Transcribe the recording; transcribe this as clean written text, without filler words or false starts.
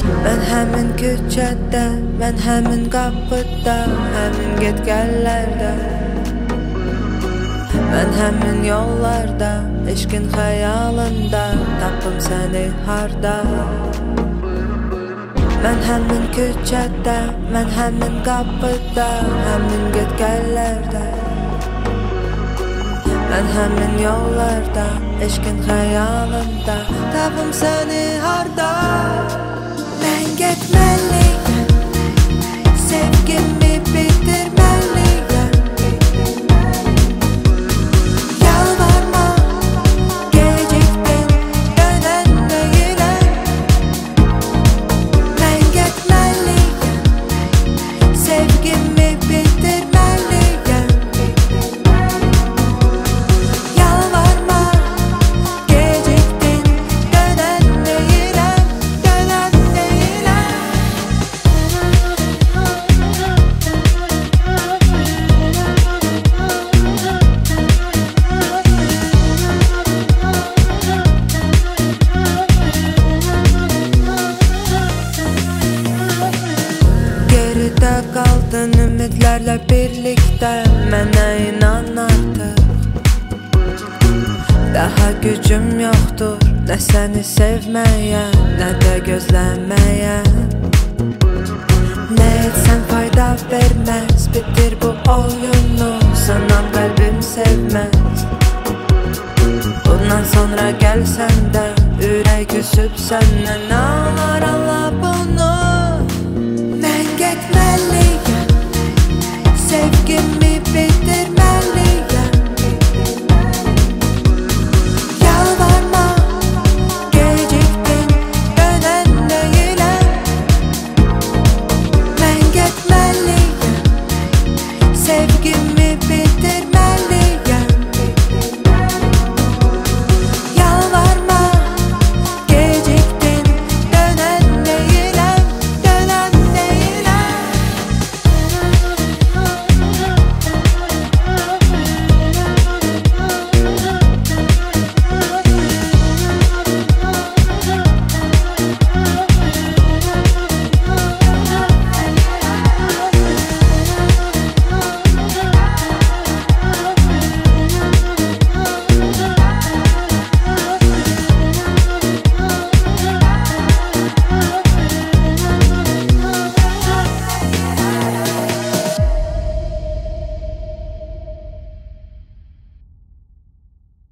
Mən həmin küçədə, mən həmin qapıda, həmin get-gəllərdə, mən həmin yollarda, eşqin xəyalında tapım səni harda. Mən həmin küçədə, mən həmin qapıda, həmin get-gəllərdə, mən həmin yollarda, eşqin xəyalında tapım səni harda. Mən getməliyəm, sevgimi bitirməliyəm. Yalvarma, gecikdin, dönən deyiləm. Mən getməliyəm, sevgimi bitirməliyəm. Yalvarma, gecikdin, dönən deyiləm, dönən deyiləm. Geridə qaldın ümidlərlə birlikdə, mənə inan artıq. Daha gücüm yoxdur, nə səni sevməyə, nə də gözləməyə. Nə etsən fayda verməz, bitir bu oyunu, sınan qəlbim sevməz. Bundan sonra gəlsən də, ürək küsüb səndən ağlar.